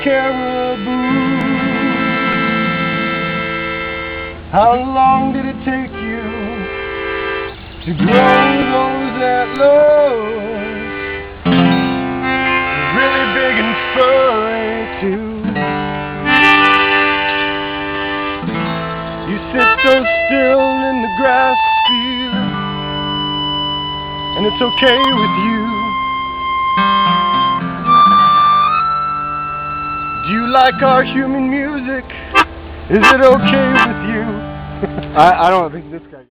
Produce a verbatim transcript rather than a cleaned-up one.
caribou. How long did it take you to grow those antlers? Really big and furry too. You sit so still in the grass field, and it's okay with you. Do you like our human music? Is it okay with you? I, I don't think this guy...